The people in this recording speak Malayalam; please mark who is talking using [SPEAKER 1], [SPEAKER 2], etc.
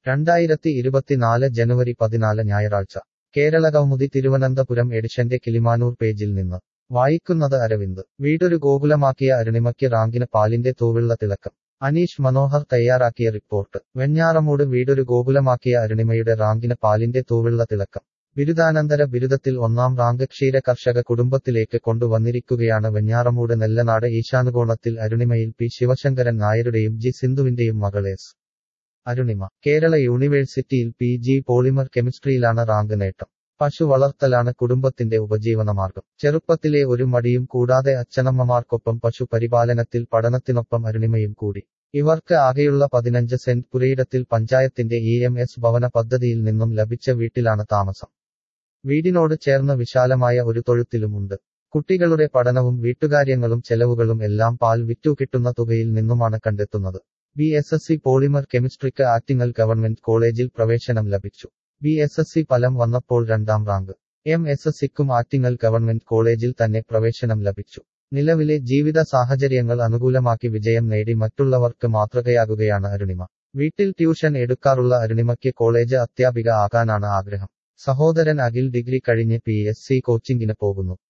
[SPEAKER 1] 2024 ജനുവരി 14 ഞായറാഴ്ച കേരളകൗമുദി തിരുവനന്തപുരം എഡിഷന്റെ കിളിമാനൂർ പേജിൽ നിന്ന് വായിക്കുന്നത് അരവിന്ദ്. വീടൊരു ഗോകുലമാക്കിയ അരുണിമയ്ക്ക് റാങ്കിന് പാലിന്റെ തൂവെള്ള തിളക്കം. അനീഷ് മനോഹർ തയ്യാറാക്കിയ റിപ്പോർട്ട്. വെഞ്ഞാറമൂട് വീടൊരു ഗോകുലമാക്കിയ അരുണിമയുടെ റാങ്കിന് പാലിന്റെ തൂവെള്ള തിളക്കം. ബിരുദാനന്തര ബിരുദത്തിൽ 1ാം റാങ്ക് ക്ഷീര കർഷക കുടുംബത്തിലേക്ക് കൊണ്ടുവന്നിരിക്കുകയാണ് വെഞ്ഞാറമൂട് നെല്ലനാട് ഈശാനുകോണത്തിൽ അരുണിമയിൽ പി ശിവശങ്കരൻ നായരുടെയും ജി സിന്ധുവിന്റെയും മകൾ എസ്. അരുണിമ. കേരള യൂണിവേഴ്സിറ്റിയിൽ PG പോളിമർ കെമിസ്ട്രിയിലാണ് റാങ്ക് നേട്ടം. പശു വളർത്തലാണ് കുടുംബത്തിന്റെ ഉപജീവനമാർഗം. ചെറുപ്പത്തിലെ ഒരു മടിയും കൂടാതെ അച്ഛനമ്മമാർക്കൊപ്പം പശു പരിപാലനത്തിൽ പഠനത്തിനൊപ്പം അരുണിമയും കൂടി. ഇവർക്ക് ആകെയുള്ള 15 സെന്റ് പുരയിടത്തിൽ പഞ്ചായത്തിന്റെ EMS ഭവന പദ്ധതിയിൽ നിന്നും ലഭിച്ച വീട്ടിലാണ് താമസം. വീടിനോട് ചേർന്ന് വിശാലമായ ഒരു തൊഴുത്തിലുമുണ്ട്. കുട്ടികളുടെ പഠനവും വീട്ടുകാര്യങ്ങളും ചെലവുകളും എല്ലാം പാൽ വിറ്റു കിട്ടുന്ന തുകയിൽ നിന്നുമാണ് കണ്ടെത്തുന്നത്. BSc പോളിമർ കെമിസ്ട്രിക്ക് ആറ്റിങ്ങൽ ഗവൺമെന്റ് കോളേജിൽ പ്രവേശനം ലഭിച്ചു. BSc ഫലം വന്നപ്പോൾ 2ാം റാങ്ക്. MScക്കും ആറ്റിങ്ങൽ ഗവൺമെന്റ് കോളേജിൽ തന്നെ പ്രവേശനം ലഭിച്ചു. നിലവിലെ ജീവിത സാഹചര്യങ്ങൾ അനുകൂലമാക്കി വിജയം നേടി മറ്റുള്ളവർക്ക് മാതൃകയാകുകയാണ് അരുണിമ. വീട്ടിൽ ട്യൂഷൻ എടുക്കാറുള്ള അരുണിമയ്ക്ക് കോളേജ് അധ്യാപിക ആകാനാണ് ആഗ്രഹം. സഹോദരൻ അഖിൽ ഡിഗ്രി കഴിഞ്ഞ് PSc കോച്ചിങ്ങിന് പോകുന്നു.